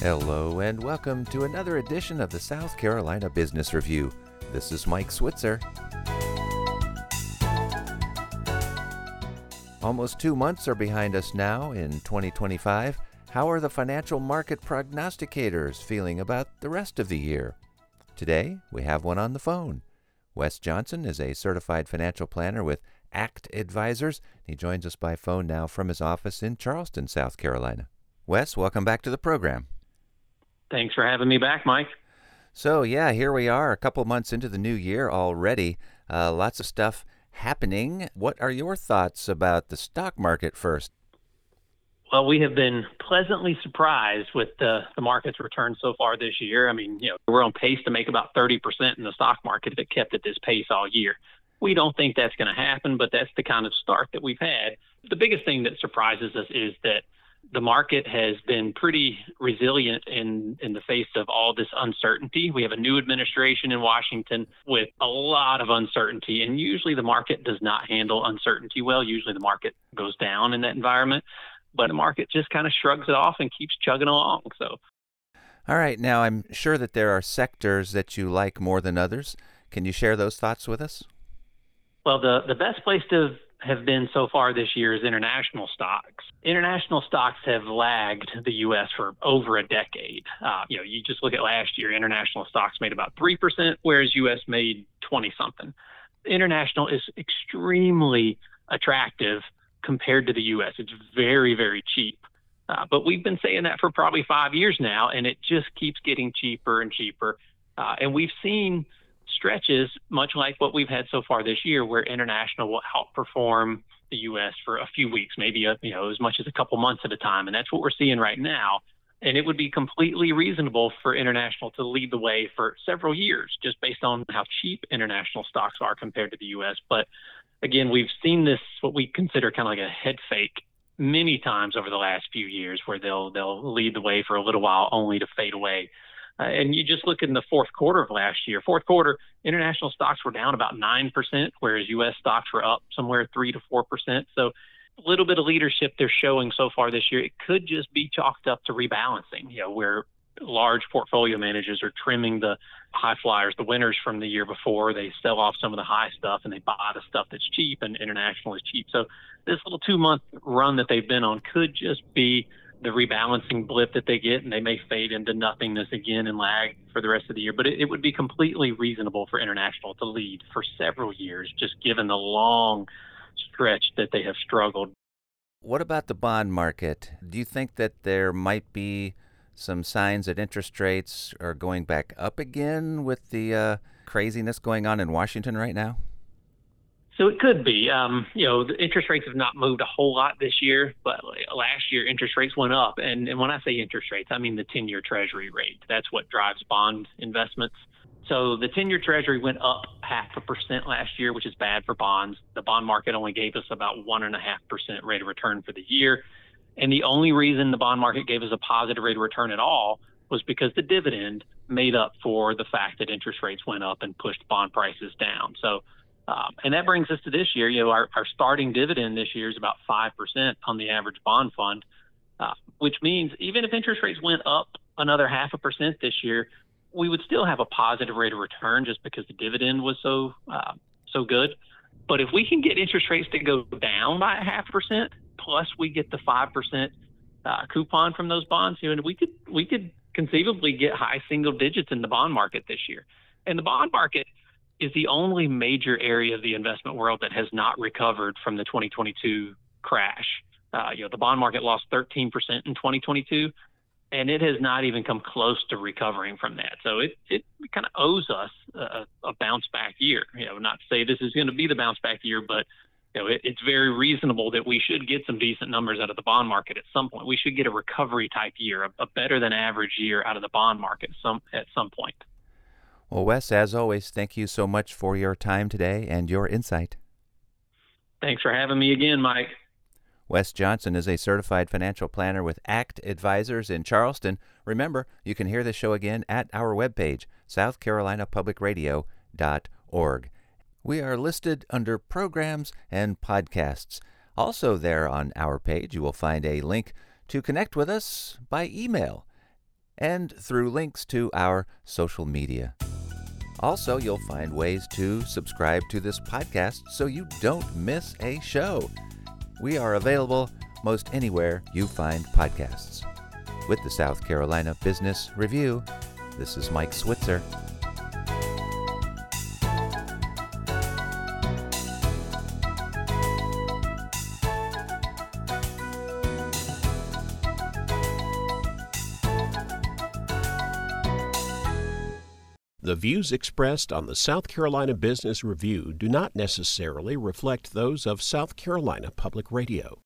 Hello and welcome to another edition of the South Carolina Business Review. This is Mike Switzer. Almost 2 months are behind us now in 2025. How are the financial market prognosticators feeling about the rest of the year? Today, we have one on the phone. Wes Johnson is a certified financial planner with ACT Advisors. He joins us by phone now from his office in Charleston, South Carolina. Wes, welcome back to the program. Thanks for having me back, Mike. So, here we are, a couple months into the new year already. Lots of stuff happening. What are your thoughts about the stock market first? Well, we have been pleasantly surprised with the market's return so far this year. I mean, we're on pace to make about 30% in the stock market if it kept at this pace all year. We don't think that's going to happen, but that's the kind of start that we've had. The biggest thing that surprises us is that the market has been pretty resilient in the face of all this uncertainty. We have a new administration in Washington with a lot of uncertainty, and usually the market does not handle uncertainty well. Usually the market goes down in that environment, but the market just kind of shrugs it off and keeps chugging along. All right. Now, I'm sure that there are sectors that you like more than others. Can you share those thoughts with us? Well, the best place to have been so far this year is international stocks. International stocks have lagged the U.S. for over a decade. You just look at last year, international stocks made about 3%, whereas U.S. made 20-something. International is extremely attractive compared to the U.S. It's very, very cheap. But we've been saying that for probably 5 years now, and it just keeps getting cheaper and cheaper. And we've seen stretches, much like what we've had so far this year, where international will outperform the U.S. for a few weeks, maybe as much as a couple months at a time. And that's what we're seeing right now. And it would be completely reasonable for international to lead the way for several years, just based on how cheap international stocks are compared to the U.S. But again, we've seen this, what we consider kind of like a head fake, many times over the last few years, where they'll lead the way for a little while only to fade away. And you just look in the fourth quarter of last year. Fourth quarter, international stocks were down about 9%, whereas U.S. stocks were up somewhere 3 to 4%. So a little bit of leadership they're showing so far this year. It could just be chalked up to rebalancing, where large portfolio managers are trimming the high flyers, the winners from the year before. They sell off some of the high stuff and they buy the stuff that's cheap, and international is cheap. So this little 2-month run that they've been on could just be the rebalancing blip that they get, and they may fade into nothingness again and lag for the rest of the year. But it would be completely reasonable for international to lead for several years, just given the long stretch that they have struggled. What about the bond market? Do you think that there might be some signs that interest rates are going back up again with the craziness going on in Washington right now? So it could be. The interest rates have not moved a whole lot this year, but last year interest rates went up. And when I say interest rates, I mean the 10-year Treasury rate. That's what drives bond investments. So the 10-year Treasury went up 0.5% last year, which is bad for bonds. The bond market only gave us about 1.5% rate of return for the year. And the only reason the bond market gave us a positive rate of return at all was because the dividend made up for the fact that interest rates went up and pushed bond prices down. So and that brings us to this year. Our starting dividend this year is about 5% on the average bond fund, which means even if interest rates went up another 0.5% this year, we would still have a positive rate of return just because the dividend was so good. But if we can get interest rates to go down by 0.5%, plus we get the 5% coupon from those bonds, we could conceivably get high single digits in the bond market this year. And the bond market is the only major area of the investment world that has not recovered from the 2022 crash. The bond market lost 13% in 2022, and it has not even come close to recovering from that. So it kind of owes us a bounce back year. Not to say this is going to be the bounce back year, but it's very reasonable that we should get some decent numbers out of the bond market at some point. We should get a recovery type year, a better than average year out of the bond market at some point. Well, Wes, as always, thank you so much for your time today and your insight. Thanks for having me again, Mike. Wes Johnson is a certified financial planner with ACT Advisors in Charleston. Remember, you can hear the show again at our webpage, southcarolinapublicradio.org. We are listed under programs and podcasts. Also there on our page, you will find a link to connect with us by email. and through links to our social media. Also, you'll find ways to subscribe to this podcast so you don't miss a show. We are available most anywhere you find podcasts. With the South Carolina Business Review, this is Mike Switzer. The views expressed on the South Carolina Business Review do not necessarily reflect those of South Carolina Public Radio.